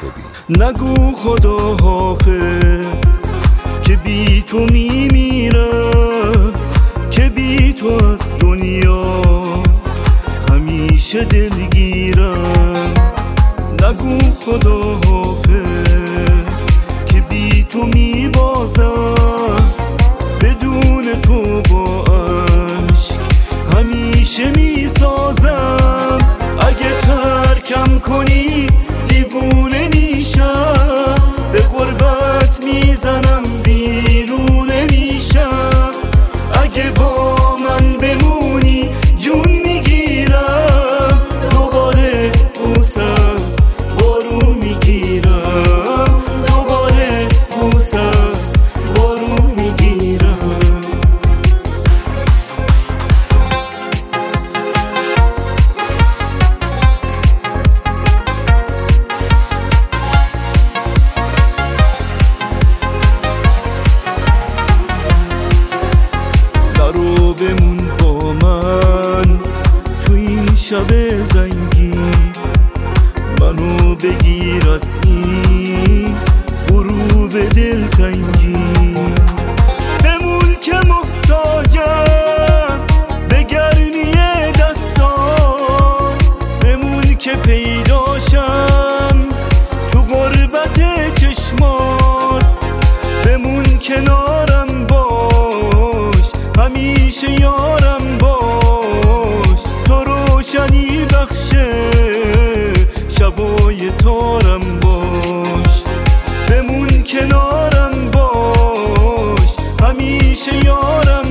خوبی. نگو خدا حافظ که بی تو میمیرم، که بی تو از دنیا همیشه دلگیرم. نگو خدا حافظ که بی تو میبازم، بدون تو با عشق همیشه میسازم. اگه ترکم کنی دیوونه میشم، به غربت میزنم بیرونه میشم. اگه با من بمونی جون میگیرم، دوباره بوس از بارون میگیرم، دوباره بوس از بارون میگیرم. نرو بمون با من تو این شب زنگی، منو بگیر از این غروب دلتنگی. بمون که محتاجم به گرمی دستان، بمون که پیداشم تو غربت چشمان. بمون کنارم باش، همیشه یارم باش، تو روشنی بخش شبای تارم باش. بمون کنارم باش، همیشه یارم